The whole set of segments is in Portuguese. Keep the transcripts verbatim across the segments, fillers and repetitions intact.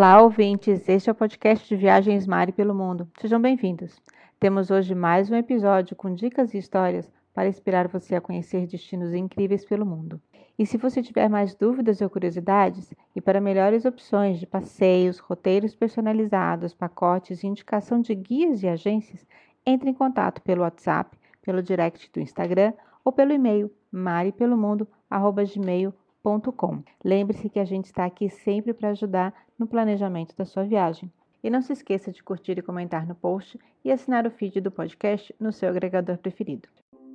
Olá, ouvintes! Este é o podcast de Viagens Mari pelo Mundo. Sejam bem-vindos. Temos hoje mais um episódio com dicas e histórias para inspirar você a conhecer destinos incríveis pelo mundo. E se você tiver mais dúvidas ou curiosidades, e para melhores opções de passeios, roteiros personalizados, pacotes e indicação de guias e agências, entre em contato pelo WhatsApp, pelo direct do Instagram ou pelo e-mail maripelomundo arroba gmail ponto com. Lembre-se que a gente está aqui sempre para ajudar no planejamento da sua viagem. E não se esqueça de curtir e comentar no post e assinar o feed do podcast no seu agregador preferido.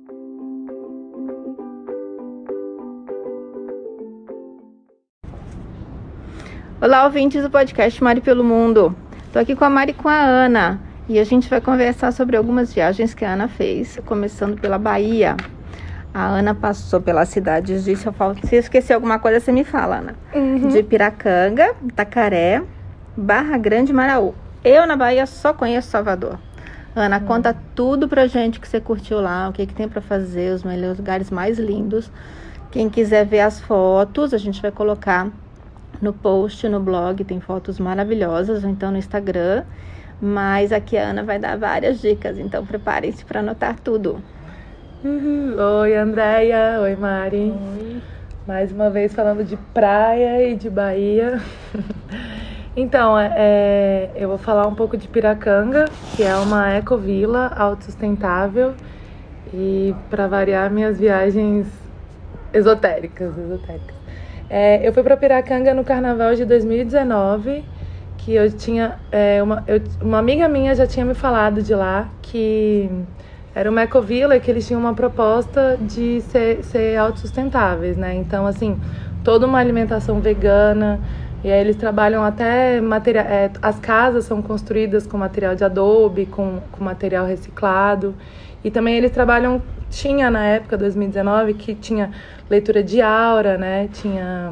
Olá, ouvintes do podcast Mari pelo Mundo. Estou aqui com a Mari e com a Ana e a gente vai conversar sobre algumas viagens que a Ana fez, começando pela Bahia. A Ana passou pelas cidades de... Se eu, falo, se eu esquecer alguma coisa, você me fala, Ana. Uhum. De Piracanga, Itacaré, Barra Grande e Maraú. Eu, na Bahia, só conheço Salvador. Ana, uhum. Conta tudo pra gente que você curtiu lá, o que, que tem pra fazer, os melhores lugares mais lindos. Quem quiser ver as fotos, a gente vai colocar no post, no blog, tem fotos maravilhosas, ou então no Instagram. Mas aqui a Ana vai dar várias dicas, então preparem-se para anotar tudo. Uhum. Oi, Andréia. Oi, Mari. Oi. Mais uma vez falando de praia e de Bahia. Então, é, eu vou falar um pouco de Piracanga, que é uma ecovila autossustentável e, para variar, minhas viagens esotéricas. esotéricas. É, eu fui para Piracanga no Carnaval de dois mil e dezenove, que eu tinha... É, uma, eu, uma amiga minha já tinha me falado de lá, que... Era uma ecovila que eles tinham uma proposta de ser, ser autossustentáveis, né? Então, assim, toda uma alimentação vegana. E aí eles trabalham até... Material, é, as casas são construídas com material de adobe, com, com material reciclado. E também eles trabalham... Tinha, na época, dois mil e dezenove, que tinha leitura de aura, né? Tinha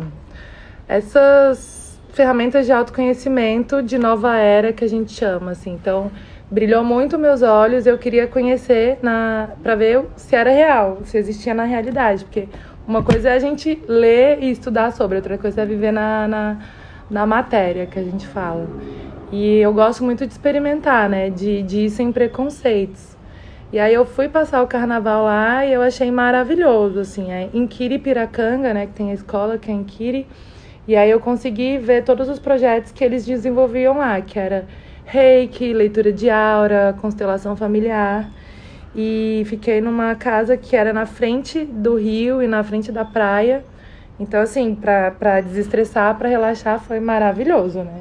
essas ferramentas de autoconhecimento de nova era que a gente chama, assim. Então... Brilhou muito meus olhos, eu queria conhecer na, para ver se era real, se existia na realidade. Porque uma coisa é a gente ler e estudar sobre, outra coisa é viver na, na, na matéria que a gente fala. E eu gosto muito de experimentar, né? De, de ir sem preconceitos. E aí eu fui passar o carnaval lá e eu achei maravilhoso, assim. É Inquiri Piracanga, né? Que tem a escola que é Inquiri. E aí eu consegui ver todos os projetos que eles desenvolviam lá, que era... Reiki, leitura de aura, constelação familiar. E fiquei numa casa que era na frente do rio e na frente da praia. Então, assim, pra, pra desestressar, pra relaxar, foi maravilhoso, né?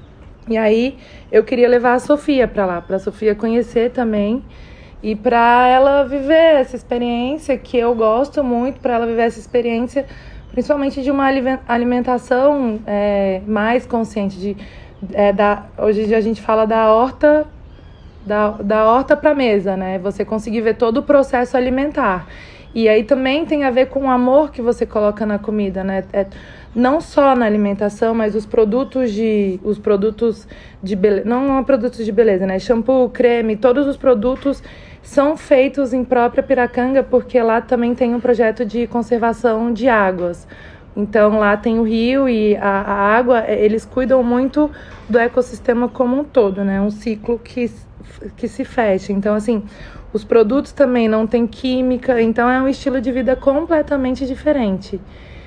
E aí, eu queria levar a Sofia pra lá, pra Sofia conhecer também. E pra ela viver essa experiência que eu gosto muito, pra ela viver essa experiência, principalmente de uma alimentação é, mais consciente, de... É da, hoje a gente fala da horta da, da horta para mesa, né? Você conseguir ver todo o processo alimentar. E aí também tem a ver com o amor que você coloca na comida, né? É, não só na alimentação, mas os produtos de os produtos de beleza, não produtos de beleza, né? Shampoo, creme, todos os produtos são feitos em própria Piracanga, porque lá também tem um projeto de conservação de águas. Então, lá tem o rio e a, a água, eles cuidam muito do ecossistema como um todo, né? Um ciclo que, que se fecha. Então, assim, os produtos também não têm química, então é um estilo de vida completamente diferente.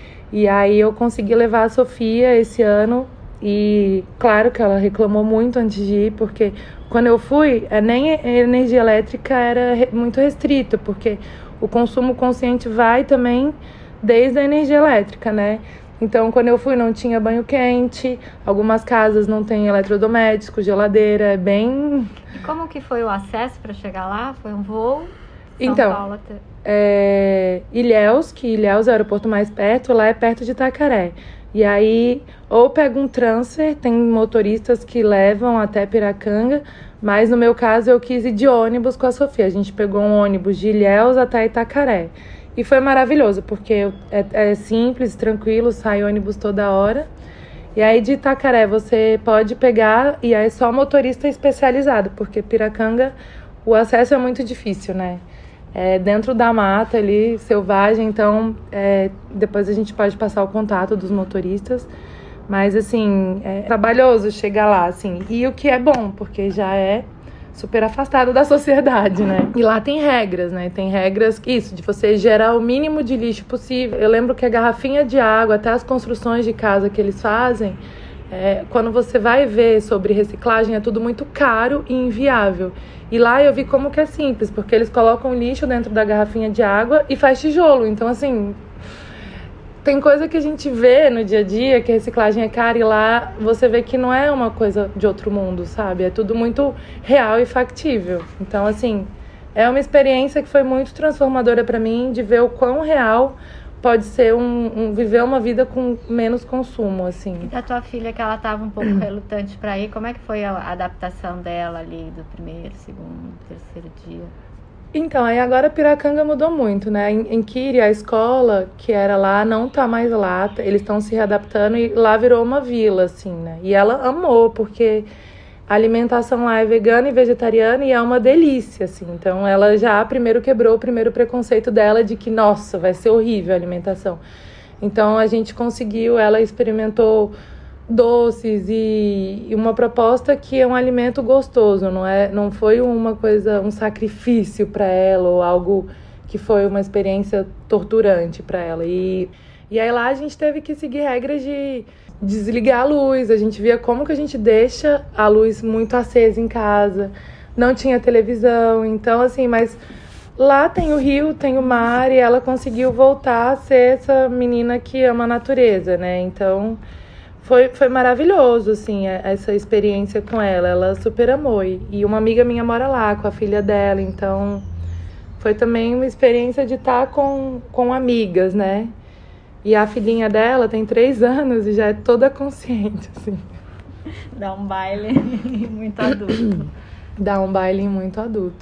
E aí eu consegui levar a Sofia esse ano e, claro que ela reclamou muito antes de ir, porque quando eu fui, nem a energia elétrica era muito restrita, porque o consumo consciente vai também... desde a energia elétrica, né? Então, quando eu fui, não tinha banho quente, algumas casas não tem eletrodoméstico, geladeira, é bem... E como que foi o acesso para chegar lá? Foi um voo? São então, Paulo até... é... Ilhéus, que Ilhéus é o aeroporto mais perto, lá é perto de Itacaré. E aí, ou pega um transfer, tem motoristas que levam até Piracanga, mas no meu caso eu quis ir de ônibus com a Sofia. A gente pegou um ônibus de Ilhéus até Itacaré. E foi maravilhoso, porque é, é simples, tranquilo, sai ônibus toda hora. E aí de Itacaré você pode pegar, e aí é só motorista especializado, porque Piracanga o acesso é muito difícil, né? É dentro da mata ali, selvagem, então é, depois a gente pode passar o contato dos motoristas. Mas, assim, é trabalhoso chegar lá, assim. E o que é bom, porque já é super afastado da sociedade, né? E lá tem regras, né? Tem regras, isso, de você gerar o mínimo de lixo possível. Eu lembro que a garrafinha de água, até as construções de casa que eles fazem, é, quando você vai ver sobre reciclagem, é tudo muito caro e inviável. E lá eu vi como que é simples, porque eles colocam lixo dentro da garrafinha de água e faz tijolo. Então, assim, tem coisa que a gente vê no dia a dia, que a reciclagem é cara, e lá você vê que não é uma coisa de outro mundo, sabe? É tudo muito real e factível. Então, assim, é uma experiência que foi muito transformadora para mim, de ver o quão real pode ser um, um viver uma vida com menos consumo, assim. E da tua filha, que ela estava um pouco relutante para ir, como é que foi a adaptação dela ali do primeiro, segundo, terceiro dia? Então, aí agora Piracanga mudou muito, né? Em, em Quíria, a escola que era lá não tá mais lá, eles estão se readaptando e lá virou uma vila, assim, né? E ela amou, porque a alimentação lá é vegana e vegetariana e é uma delícia, assim. Então, ela já primeiro quebrou o primeiro preconceito dela de que, nossa, vai ser horrível a alimentação. Então, a gente conseguiu, ela experimentou doces e, e uma proposta que é um alimento gostoso, não é, não foi uma coisa, um sacrifício para ela ou algo que foi uma experiência torturante para ela. E, e aí lá a gente teve que seguir regras de desligar a luz, a gente via como que a gente deixa a luz muito acesa em casa, não tinha televisão, então assim, mas lá tem o rio, tem o mar e ela conseguiu voltar a ser essa menina que ama a natureza, né? Então Foi, foi maravilhoso, assim, essa experiência com ela. Ela super amou. E uma amiga minha mora lá, com a filha dela. Então, foi também uma experiência de estar com, com amigas, né? E a filhinha dela tem três anos e já é toda consciente, assim. Dá um baile muito adulto. Dá um baile muito adulto.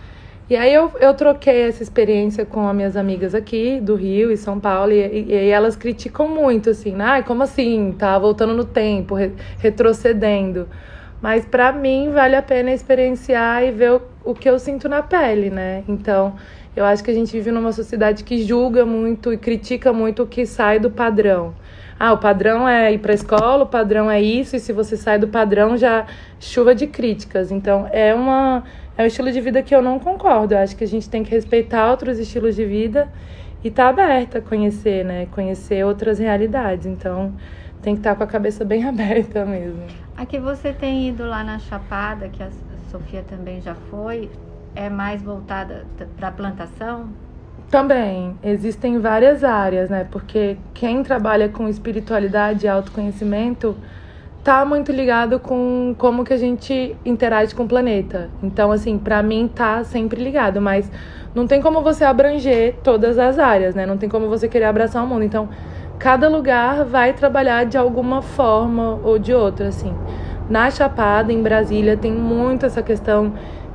E aí eu, eu troquei essa experiência com as minhas amigas aqui, do Rio e São Paulo, e, e, e elas criticam muito, assim, ai, como assim, tá voltando no tempo, re, retrocedendo. Mas pra mim vale a pena experienciar e ver o, o que eu sinto na pele, né? Então, eu acho que a gente vive numa sociedade que julga muito e critica muito o que sai do padrão. Ah, o padrão é ir pra escola, o padrão é isso, e se você sai do padrão já chuva de críticas. Então, é uma... É um estilo de vida que eu não concordo. Eu acho que a gente tem que respeitar outros estilos de vida e estar tá aberta a conhecer, né? Conhecer outras realidades. Então, tem que estar tá com a cabeça bem aberta mesmo. Aqui você tem ido lá na Chapada, que a Sofia também já foi, é mais voltada para plantação? Também. Existem várias áreas, né? Porque quem trabalha com espiritualidade e autoconhecimento tá muito ligado com como que a gente interage com o planeta. Então, assim, pra mim tá sempre ligado, mas não tem como você abranger todas as áreas, né? Não tem como você querer abraçar o mundo. Então, cada lugar vai trabalhar de alguma forma ou de outra, assim. Na Chapada, em Brasília, tem muito essa questão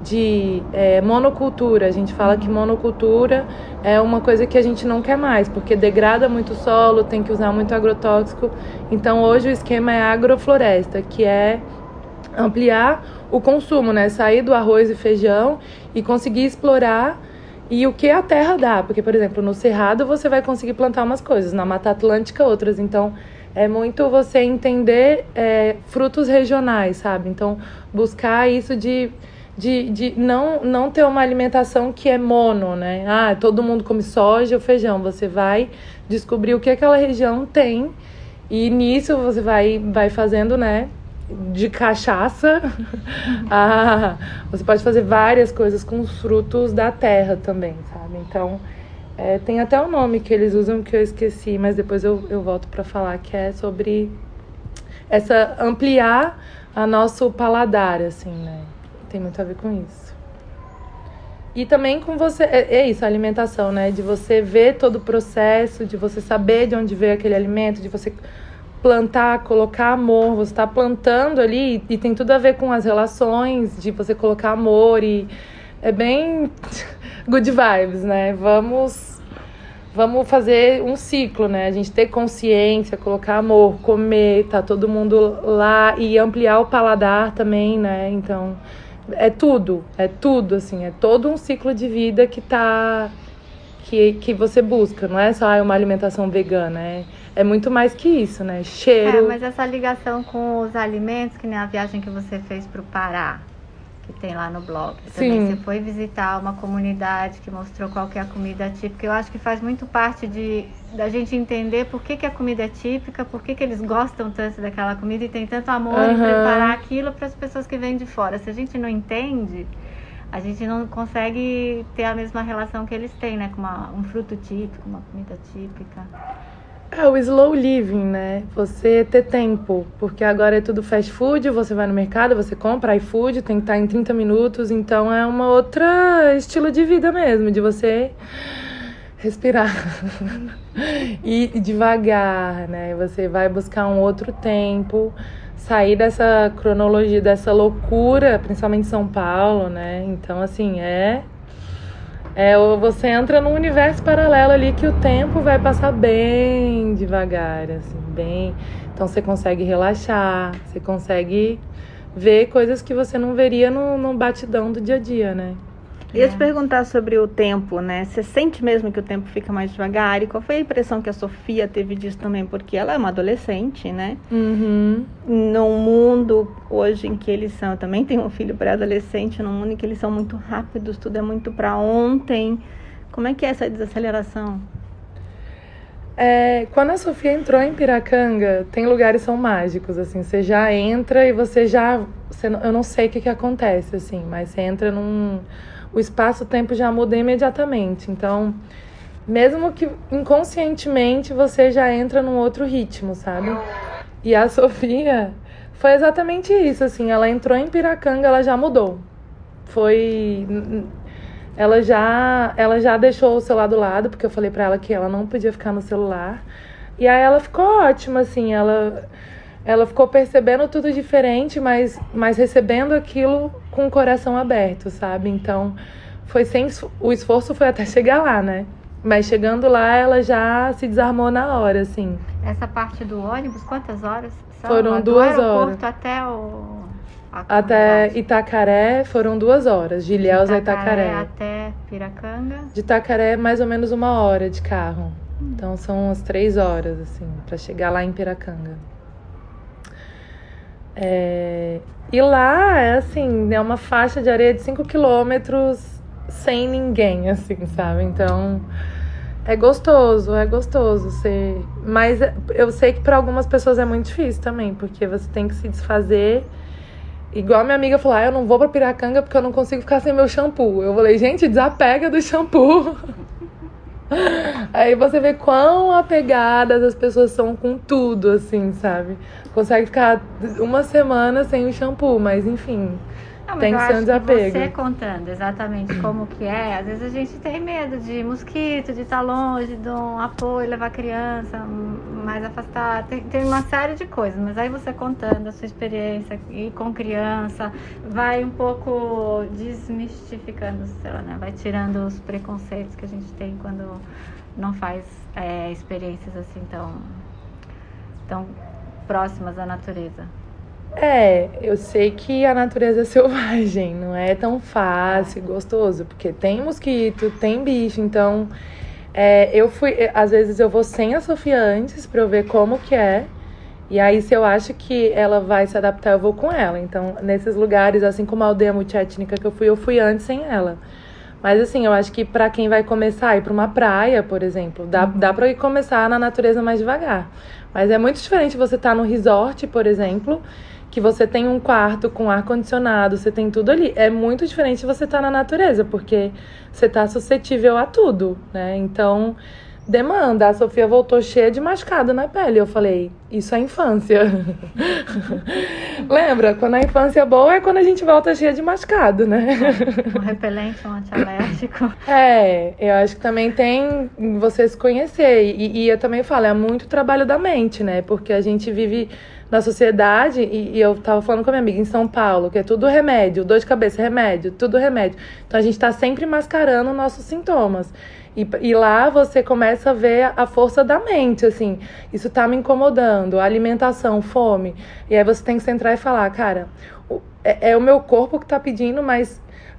de é, monocultura. A gente fala que monocultura é uma coisa que a gente não quer mais, porque degrada muito o solo, tem que usar muito agrotóxico. Então hoje o esquema é agrofloresta, que é ampliar o consumo, né? Sair do arroz e feijão e conseguir explorar e o que a terra dá. Porque, por exemplo, no Cerrado você vai conseguir plantar umas coisas, na Mata Atlântica outras. Então é muito você entender é, frutos regionais, sabe? Então buscar isso de De, de não, não ter uma alimentação que é mono, né? Ah, todo mundo come soja ou feijão. Você vai descobrir o que aquela região tem e nisso você vai, vai fazendo, né? De cachaça. ah, você pode fazer várias coisas com os frutos da terra também, sabe? Então, é, tem até um nome que eles usam que eu esqueci, mas depois eu, eu volto para falar, que é sobre essa ampliar a nosso paladar, assim, né? Tem muito a ver com isso. E também com você... É, é isso, a alimentação, né? De você ver todo o processo, de você saber de onde veio aquele alimento, de você plantar, colocar amor. Você está plantando ali e tem tudo a ver com as relações, de você colocar amor e... É bem good vibes, né? Vamos... Vamos fazer um ciclo, né? A gente ter consciência, colocar amor, comer, tá todo mundo lá e ampliar o paladar também, né? Então... É tudo, é tudo, assim, é todo um ciclo de vida que tá, que, que você busca. Não é só ah, uma alimentação vegana, é, é muito mais que isso, né? Cheiro. É, mas essa ligação com os alimentos, que nem a viagem que você fez para o Pará, que tem lá no blog. Também Sim. você foi visitar uma comunidade que mostrou qual que é a comida típica. Eu acho que faz muito parte de, da gente entender por que, que a comida é típica, por que, que eles gostam tanto daquela comida e tem tanto amor em Uhum. preparar aquilo para as pessoas que vêm de fora. Se a gente não entende, a gente não consegue ter a mesma relação que eles têm, né? Com uma, um fruto típico, uma comida típica. É o slow living, né? Você ter tempo, porque agora é tudo fast food, você vai no mercado, você compra iFood, tem que estar em trinta minutos, então é uma outra estilo de vida mesmo, de você respirar e devagar, né? Você vai buscar um outro tempo, sair dessa cronologia, dessa loucura, principalmente em São Paulo, né? Então, assim, é... É, você entra num universo paralelo ali que o tempo vai passar bem devagar, assim, bem... Então você consegue relaxar, você consegue ver coisas que você não veria no, no batidão do dia a dia, né? Ia te perguntar sobre o tempo, né? Você sente mesmo que o tempo fica mais devagar? E qual foi a impressão que a Sofia teve disso também? Porque ela é uma adolescente, né? Uhum. Num mundo hoje em que eles são... Eu também tenho um filho pré-adolescente, num mundo em que eles são muito rápidos, tudo é muito pra ontem. Como é que é essa desaceleração? É, quando a Sofia entrou em Piracanga, tem lugares que são mágicos, assim. Você já entra e você já... Você, eu não sei o que, que acontece, assim, mas você entra num... O espaço-tempo já muda imediatamente. Então, mesmo que inconscientemente, você já entra num outro ritmo, sabe? E a Sofia foi exatamente isso, assim. Ela entrou em Piracanga, ela já mudou. Foi... Ela já, ela já deixou o celular do lado, porque eu falei pra ela que ela não podia ficar no celular. E aí ela ficou ótima, assim. Ela... Ela ficou percebendo tudo diferente, mas, mas recebendo aquilo com o coração aberto, sabe? Então, foi sem, o esforço foi até chegar lá, né? Mas chegando lá, ela já se desarmou na hora, assim. Essa parte do ônibus, quantas horas são? Foram do duas aeroporto horas. Até o... Até Itacaré foram duas horas, de Ilhéus a Itacaré. Até Piracanga? De Itacaré, mais ou menos uma hora de carro. Hum. Então, são umas três horas, assim, pra chegar lá em Piracanga. É, e lá, é assim, é uma faixa de areia de cinco quilômetros sem ninguém, assim, sabe? Então, é gostoso, é gostoso ser... Mas eu sei que para algumas pessoas é muito difícil também, porque você tem que se desfazer. Igual a minha amiga falou, ah, eu não vou pra Piracanga porque eu não consigo ficar sem meu shampoo. Eu falei, gente, desapega do shampoo. Aí você vê quão apegadas as pessoas são com tudo, assim, sabe? Consegue ficar uma semana sem o shampoo, mas enfim, não, mas tem que ser um desapego. Você contando exatamente como que é, às vezes a gente tem medo de mosquito, de estar longe, de um apoio, levar a criança mais afastada, tem, tem uma série de coisas, mas aí você contando a sua experiência e com criança, vai um pouco desmistificando, sei lá, né? Vai tirando os preconceitos que a gente tem quando não faz é, experiências assim tão, tão próximas à natureza. É, eu sei que a natureza é selvagem, não é tão fácil e gostoso, porque tem mosquito, tem bicho, então é, eu fui, às vezes eu vou sem a Sofia antes pra eu ver como que é, e aí se eu acho que ela vai se adaptar, eu vou com ela. Então, nesses lugares, assim como a aldeia multiétnica que eu fui, eu fui antes sem ela. Mas assim, eu acho que pra quem vai começar a ir pra uma praia, por exemplo, dá, uhum. dá pra ir começar na natureza mais devagar. Mas é muito diferente você estar no resort, por exemplo, que você tem um quarto com ar-condicionado, você tem tudo ali. É muito diferente de você estar na natureza, porque você tá suscetível a tudo, né? Então, demanda. A Sofia voltou cheia de machucado na pele. Eu falei, isso é infância. Lembra? Quando a infância é boa é quando a gente volta cheia de machucado, né? Um repelente, um antialérgico. É, eu acho que também tem você se conhecer. E, e eu também falo, é muito trabalho da mente, né? Porque a gente vive na sociedade, e, e eu tava falando com a minha amiga em São Paulo, que é tudo remédio, dor de cabeça, remédio, tudo remédio. Então a gente tá sempre mascarando nossos sintomas. E, e lá você começa a ver a força da mente, assim, isso tá me incomodando, a alimentação, fome. E aí você tem que centrar e falar, cara, é, é o meu corpo que tá pedindo, mas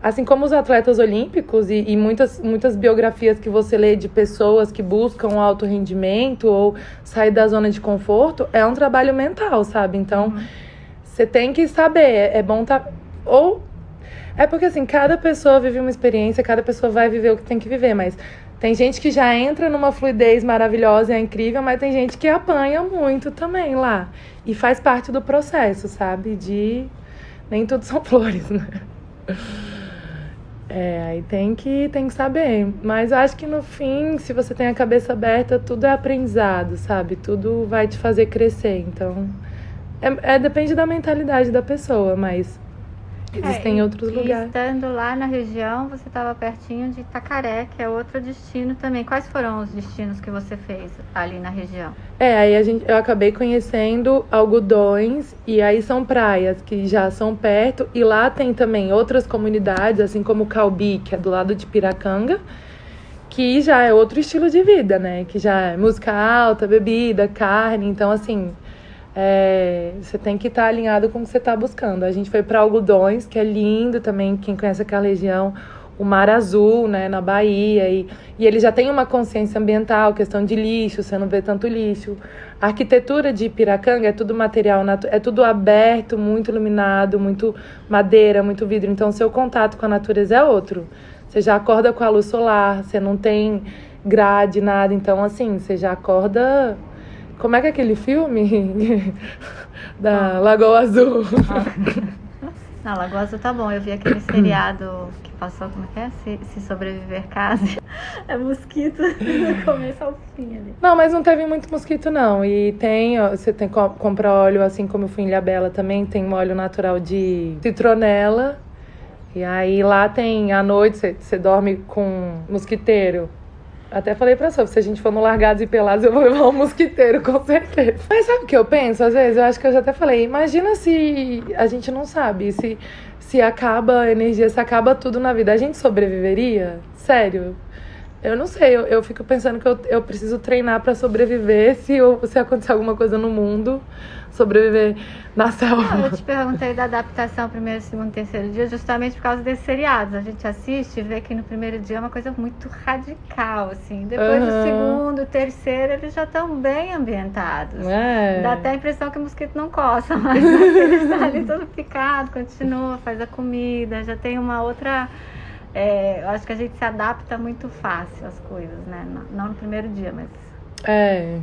assim como os atletas olímpicos e, e muitas, muitas biografias que você lê de pessoas que buscam alto rendimento ou sair da zona de conforto, é um trabalho mental, sabe? Então, uhum. você tem que saber, é bom tá... Ou... É porque, assim, cada pessoa vive uma experiência, cada pessoa vai viver o que tem que viver, mas tem gente que já entra numa fluidez maravilhosa e é incrível, mas tem gente que apanha muito também lá. E faz parte do processo, sabe? De... Nem tudo são flores, né? É, aí tem que, tem que saber. Mas eu acho que no fim, se você tem a cabeça aberta, tudo é aprendizado, sabe? Tudo vai te fazer crescer. Então, é, é, depende da mentalidade da pessoa, mas existem é, outros e lugares. Estando lá na região, você estava pertinho de Itacaré, que é outro destino também. Quais foram os destinos que você fez ali na região? É, aí a gente, eu acabei conhecendo Algodões, e aí são praias que já são perto, e lá tem também outras comunidades, assim como Calbi, que é do lado de Piracanga, que já é outro estilo de vida, né? Que já é música alta, bebida, carne, então assim... É, você tem que estar alinhado com o que você está buscando. A gente foi para Algodões, que é lindo também, quem conhece aquela região, o Mar Azul, né, na Bahia, e, e ele já tem uma consciência ambiental, questão de lixo, você não vê tanto lixo. A arquitetura de Piracanga é tudo material, é tudo aberto, muito iluminado, muito madeira, muito vidro, então o seu contato com a natureza é outro. Você já acorda com a luz solar, você não tem grade, nada, então assim, você já acorda... Como é que é aquele filme da ah. Lagoa Azul? Ah. Não, Lagoa Azul tá bom. Eu vi aquele seriado que passou, como é que é? Se, se sobreviver case. É mosquito do começo ao fim ali. Não, mas não teve muito mosquito, não. E tem, ó, você tem que comprar óleo, assim como eu fui em Ilhabela também, tem um óleo natural de citronela. E aí lá tem, à noite, você, você dorme com mosquiteiro. Até falei pra Sophie, se a gente for no Largados e Pelados, eu vou levar um mosquiteiro, com certeza. Mas sabe o que eu penso? Às vezes, eu acho que eu já até falei, imagina se a gente não sabe, se, se acaba a energia, se acaba tudo na vida, a gente sobreviveria? Sério? Eu não sei, eu, eu fico pensando que eu, eu preciso treinar pra sobreviver se, eu, se acontecer alguma coisa no mundo, sobreviver na selva. Não, eu te perguntei da adaptação primeiro, segundo, terceiro dia, justamente por causa desses seriados. A gente assiste e vê que no primeiro dia é uma coisa muito radical, assim. Depois uhum. do segundo, terceiro, eles já estão bem ambientados. É. Dá até a impressão que o mosquito não coça, mas ele está ali todo picado, continua, faz a comida, já tem uma outra... É, eu acho que a gente se adapta muito fácil às coisas, né? Não, não no primeiro dia, mas... É...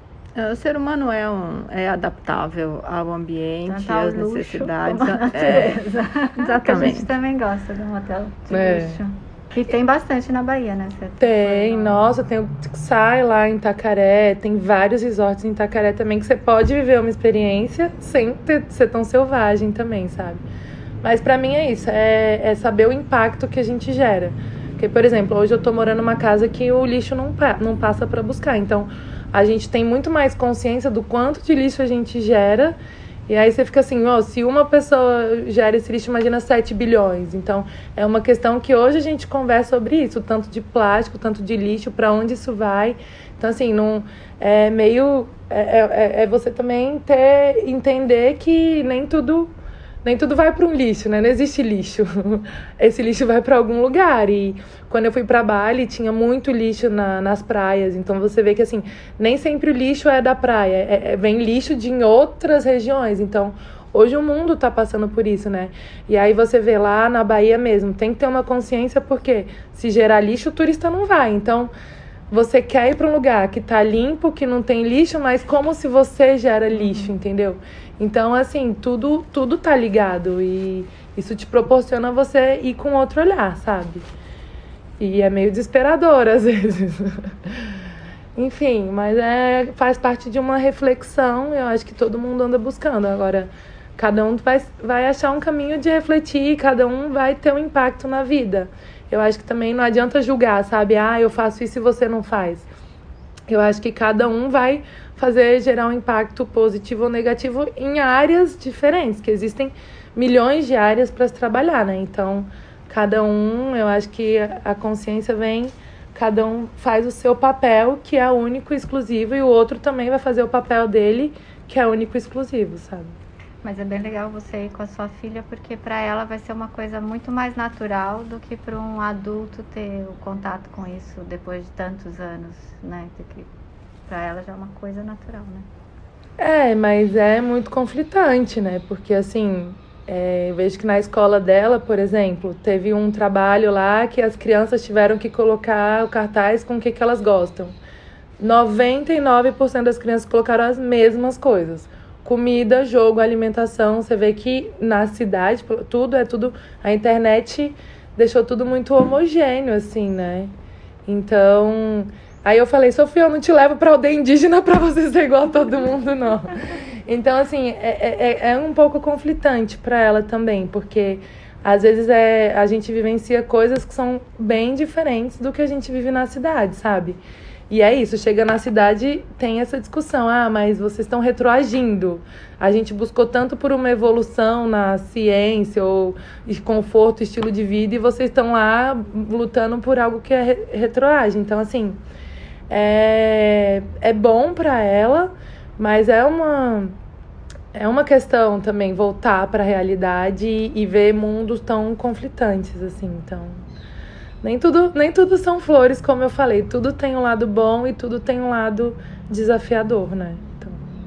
O ser humano é, um, é adaptável ao ambiente, Tanto ao às luxo necessidades. como à natureza. É, exatamente. A gente também gosta de um hotel de é. luxo. Que tem bastante na Bahia, né? Você tem, foi, nossa, tem o Sai lá em Itacaré, tem vários resorts em Itacaré também que você pode viver uma experiência sem ter, ser tão selvagem também, sabe? Mas pra mim é isso, é, é saber o impacto que a gente gera. Porque, por exemplo, hoje eu tô morando numa casa que o lixo não, não passa pra buscar, então... A gente tem muito mais consciência do quanto de lixo a gente gera. E aí você fica assim, ó, se uma pessoa gera esse lixo, imagina sete bilhões. Então, é uma questão que hoje a gente conversa sobre isso. Tanto de plástico, tanto de lixo, para onde isso vai. Então, assim, não, é meio... É, é, é você também ter, entender que nem tudo... Nem tudo vai para um lixo, né? Não existe lixo. Esse lixo vai para algum lugar. E quando eu fui para Bali, tinha muito lixo na, nas praias. Então você vê que, assim, nem sempre o lixo é da praia. É, é, vem lixo de em outras regiões. Então, hoje o mundo está passando por isso, né? E aí você vê lá na Bahia mesmo. Tem que ter uma consciência, porque se gerar lixo, o turista não vai. Então, você quer ir para um lugar que tá limpo, que não tem lixo, mas como se você gera lixo, entendeu? Então, assim, tudo, tudo tá ligado e isso te proporciona você ir com outro olhar, sabe? E é meio desesperador, às vezes. Enfim, mas é, faz parte de uma reflexão, eu acho que todo mundo anda buscando. Agora, cada um vai, vai achar um caminho de refletir, cada um vai ter um impacto na vida. Eu acho que também não adianta julgar, sabe? Ah, eu faço isso e você não faz. Eu acho que cada um vai fazer, gerar um impacto positivo ou negativo em áreas diferentes, que existem milhões de áreas para se trabalhar, né? Então, cada um, eu acho que a consciência vem, cada um faz o seu papel, que é único e exclusivo, e o outro também vai fazer o papel dele, que é único e exclusivo, sabe? Mas é bem legal você ir com a sua filha, porque para ela vai ser uma coisa muito mais natural do que para um adulto ter o contato com isso depois de tantos anos, né? Para ela já é uma coisa natural, né? É, mas é muito conflitante, né? Porque, assim, é, eu vejo que na escola dela, por exemplo, teve um trabalho lá que as crianças tiveram que colocar o cartaz com o que, que elas gostam. noventa e nove por cento das crianças colocaram as mesmas coisas. Comida, jogo, alimentação. Você vê que na cidade, tudo é tudo... A internet deixou tudo muito homogêneo, assim, né? Então... Aí eu falei, Sofia, eu não te levo pra aldeia indígena pra você ser igual a todo mundo, não. Então, assim, é, é, é um pouco conflitante pra ela também, porque às vezes é, a gente vivencia coisas que são bem diferentes do que a gente vive na cidade, sabe? E é isso, chega na cidade, tem essa discussão, ah, mas vocês estão retroagindo. A gente buscou tanto por uma evolução na ciência ou conforto, estilo de vida, e vocês estão lá lutando por algo que é retroage. Então, assim... É, é bom para ela, mas é uma, é uma questão também voltar para a realidade e, e ver mundos tão conflitantes, assim. Então, nem tudo, nem tudo são flores, como eu falei. Tudo tem um lado bom e tudo tem um lado desafiador, né? Então...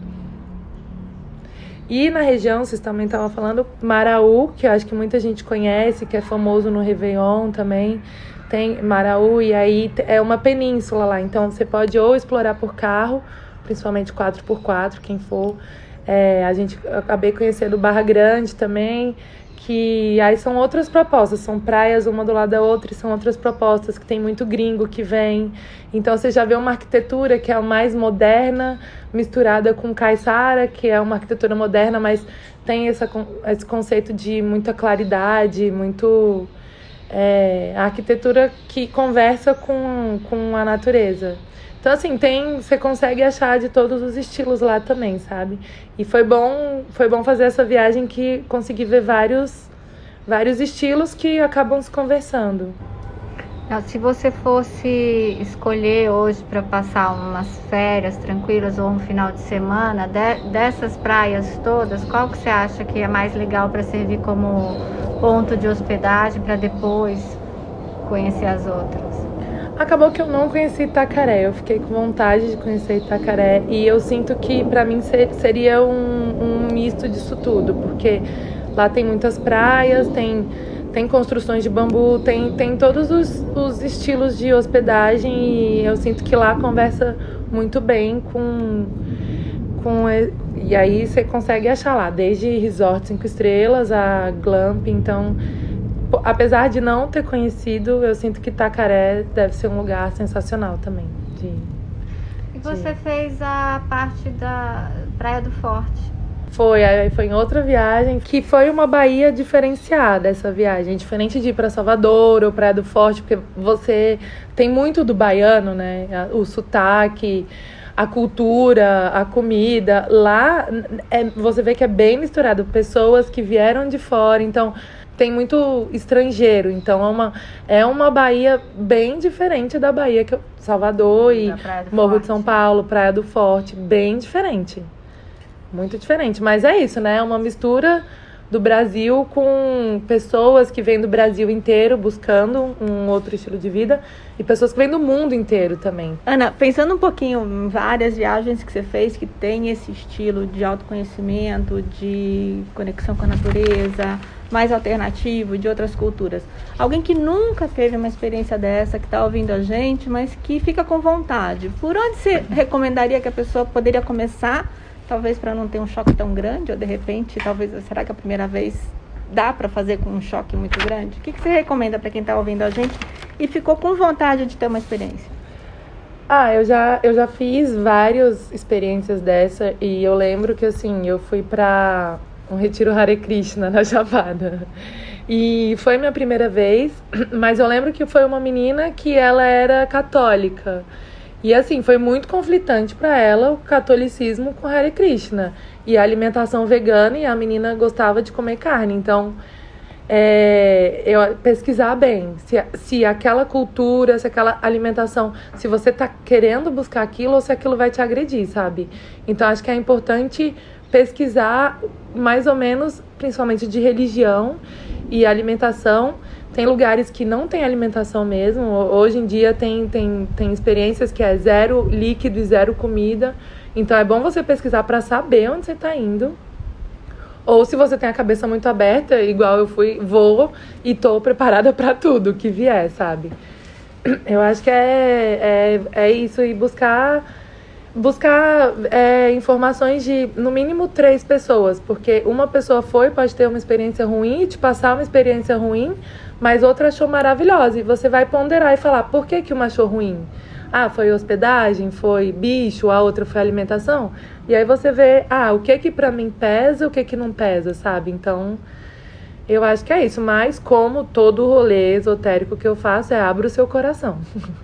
E na região, vocês também estavam falando, Maraú, que eu acho que muita gente conhece, que é famoso no Réveillon também. Tem Maraú, e aí é uma península lá, então você pode ou explorar por carro, principalmente quatro por quatro, quem for. É, a gente eu acabei conhecendo Barra Grande também, que aí são outras propostas, são praias uma do lado da outra, e são outras propostas, que tem muito gringo que vem. Então você já vê uma arquitetura que é a mais moderna, misturada com caiçara, que é uma arquitetura moderna, mas tem essa, esse conceito de muita claridade, muito... É, a arquitetura que conversa com, com a natureza. Então, assim, tem, você consegue achar de todos os estilos lá também, sabe? E foi bom, foi bom fazer essa viagem que consegui ver vários, vários estilos que acabam se conversando. Não, se você fosse escolher hoje para passar umas férias tranquilas ou um final de semana, de, dessas praias todas, qual que você acha que é mais legal para servir como ponto de hospedagem para depois conhecer as outras? Acabou que eu não conheci Itacaré, eu fiquei com vontade de conhecer Itacaré e eu sinto que para mim ser, seria um, um misto disso tudo, porque lá tem muitas praias, tem... Tem construções de bambu, tem, tem todos os, os estilos de hospedagem e eu sinto que lá conversa muito bem com... com e aí você consegue achar lá, desde resort cinco estrelas a glamping. Então, apesar de não ter conhecido, eu sinto que Itacaré deve ser um lugar sensacional também. De, e você de... fez a parte da Praia do Forte. Foi, aí foi em outra viagem, que foi uma Bahia diferenciada, essa viagem. Diferente de ir para Salvador ou Praia do Forte, porque você tem muito do baiano, né? O sotaque, a cultura, a comida. Lá, é, você vê que é bem misturado. Pessoas que vieram de fora, então... Tem muito estrangeiro, então é uma, é uma Bahia bem diferente da Bahia que eu, Salvador e Morro Forte. De São Paulo, Praia do Forte, bem diferente. Muito diferente, mas é isso, né? É uma mistura do Brasil com pessoas que vêm do Brasil inteiro buscando um outro estilo de vida e pessoas que vêm do mundo inteiro também. Ana, pensando um pouquinho em várias viagens que você fez que tem esse estilo de autoconhecimento, de conexão com a natureza, mais alternativo, de outras culturas. Alguém que nunca teve uma experiência dessa, que está ouvindo a gente, mas que fica com vontade. Por onde você recomendaria que a pessoa poderia começar? Talvez para não ter um choque tão grande, ou de repente, talvez, será que a primeira vez dá para fazer com um choque muito grande? O que, que você recomenda para quem está ouvindo a gente e ficou com vontade de ter uma experiência? Ah, eu já, eu já fiz várias experiências dessa e eu lembro que, assim, eu fui para um retiro Hare Krishna na Chapada. E foi minha primeira vez, mas eu lembro que foi uma menina que ela era católica. E assim, foi muito conflitante para ela o catolicismo com Hare Krishna. E a alimentação vegana, e a menina gostava de comer carne. Então, é, eu pesquisar bem se, se aquela cultura, se aquela alimentação, se você tá querendo buscar aquilo ou se aquilo vai te agredir, sabe? Então, acho que é importante pesquisar mais ou menos, principalmente de religião e alimentação. Tem lugares que não tem alimentação mesmo. Hoje em dia tem, tem, tem experiências que é zero líquido e zero comida. Então é bom você pesquisar para saber onde você está indo. Ou se você tem a cabeça muito aberta, igual eu fui, vou e tô preparada para tudo que vier, sabe? Eu acho que é, é, é isso, e buscar, buscar é, informações de, no mínimo, três pessoas. Porque uma pessoa foi, pode ter uma experiência ruim e te passar uma experiência ruim, mas outra achou maravilhosa. E você vai ponderar e falar, por que que uma achou ruim? Ah, foi hospedagem, foi bicho, a outra foi alimentação. E aí você vê, ah, o que que pra mim pesa, o que que não pesa, sabe? Então, eu acho que é isso. Mas como todo rolê esotérico que eu faço, é abra o seu coração.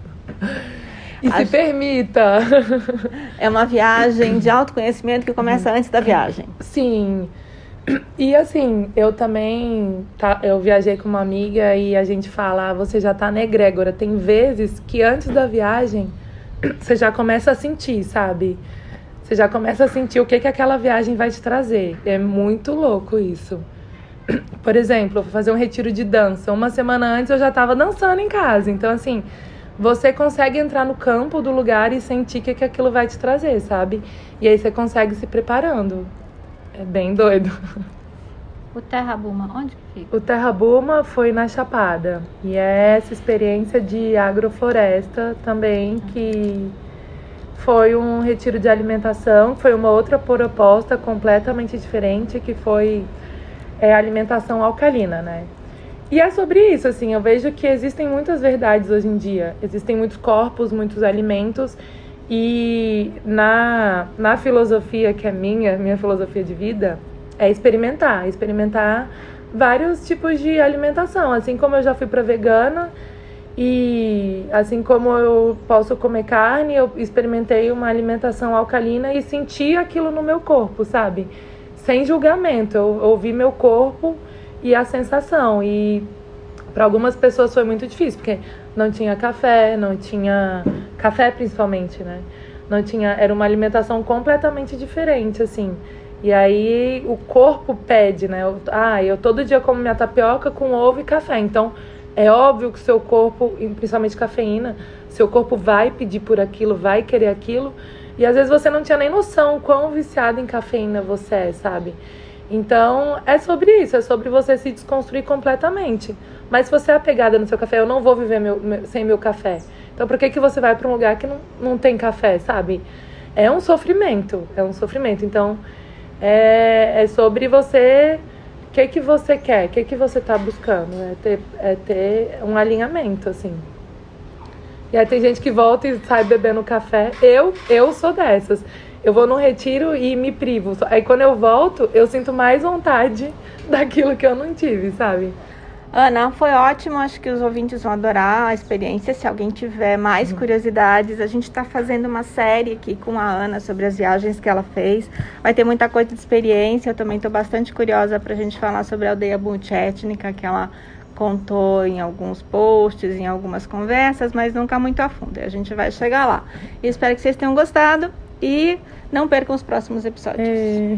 E se permita. É uma viagem de autoconhecimento que começa antes da viagem. Sim. E assim, eu também, tá, eu viajei com uma amiga e a gente fala, ah, você já tá na egrégora. Tem vezes que antes da viagem, você já começa a sentir, sabe? Você já começa a sentir o que que aquela viagem vai te trazer. É muito louco isso. Por exemplo, eu vou fazer um retiro de dança. Uma semana antes eu já tava dançando em casa. Então, assim, você consegue entrar no campo do lugar e sentir o que que aquilo vai te trazer, sabe? E aí você consegue se preparando. É bem doido. O Terra Buma, onde que fica? O Terra Buma foi na Chapada. E é essa experiência de agrofloresta também, que foi um retiro de alimentação, foi uma outra proposta completamente diferente, que foi é, alimentação alcalina, né? E é sobre isso, assim, eu vejo que existem muitas verdades hoje em dia. Existem muitos corpos, muitos alimentos. E na, na filosofia que é minha, minha filosofia de vida, é experimentar, experimentar vários tipos de alimentação. Assim como eu já fui para vegana e assim como eu posso comer carne, eu experimentei uma alimentação alcalina e senti aquilo no meu corpo, sabe? Sem julgamento, eu ouvi meu corpo e a sensação. E para algumas pessoas foi muito difícil, porque não tinha café, não tinha... Café principalmente, né? Não tinha... Era uma alimentação completamente diferente, assim. E aí o corpo pede, né? Eu, ah, eu todo dia como minha tapioca com ovo e café. Então, é óbvio que o seu corpo, principalmente cafeína, seu corpo vai pedir por aquilo, vai querer aquilo. E às vezes você não tinha nem noção quão viciado em cafeína você é, sabe? Então, é sobre isso, é sobre você se desconstruir completamente. Mas se você é apegada no seu café, eu não vou viver meu, meu, sem meu café. Então, por que que você vai para um lugar que não, não tem café, sabe? É um sofrimento, é um sofrimento. Então, é, é sobre você, o que que você quer, o que que você está buscando. É ter, é ter um alinhamento, assim. E aí tem gente que volta e sai bebendo café. Eu, eu sou dessas. Eu vou num retiro e me privo. Aí quando eu volto, eu sinto mais vontade daquilo que eu não tive, sabe? Ana, foi ótimo. Acho que os ouvintes vão adorar a experiência. Se alguém tiver mais uhum. curiosidades, a gente está fazendo uma série aqui com a Ana sobre as viagens que ela fez. Vai ter muita coisa de experiência. Eu também estou bastante curiosa para a gente falar sobre a aldeia multiétnica, que ela contou em alguns posts, em algumas conversas, mas nunca muito a fundo. A gente vai chegar lá. E espero que vocês tenham gostado. E não percam os próximos episódios. É...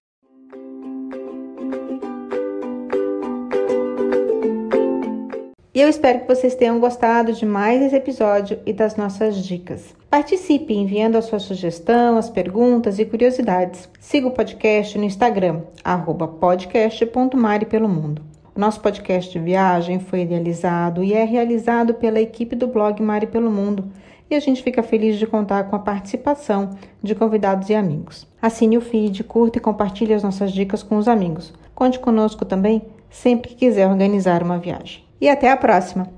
E eu espero que vocês tenham gostado de mais esse episódio e das nossas dicas. Participe enviando a sua sugestão, as perguntas e curiosidades. Siga o podcast no Instagram, arroba podcast ponto mari pelo mundo. O nosso podcast de viagem foi idealizado e é realizado pela equipe do blog Mari pelo Mundo. E a gente fica feliz de contar com a participação de convidados e amigos. Assine o feed, curta e compartilhe as nossas dicas com os amigos. Conte conosco também sempre que quiser organizar uma viagem. E até a próxima!